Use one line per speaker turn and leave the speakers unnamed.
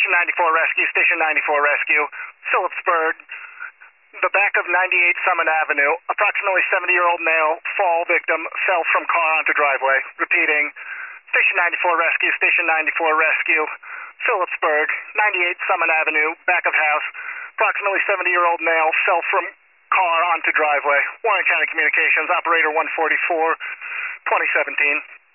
Station 94 Rescue, Station 94 Rescue, Phillipsburg, the back of 98 Summit Avenue, approximately 70-year-old male, fall victim, fell from car onto driveway. Repeating, Station 94 Rescue, Station 94 Rescue, Phillipsburg, 98 Summit Avenue, back of house, approximately 70-year-old male, fell from car onto driveway. Warren County Communications, Operator 144, 2017.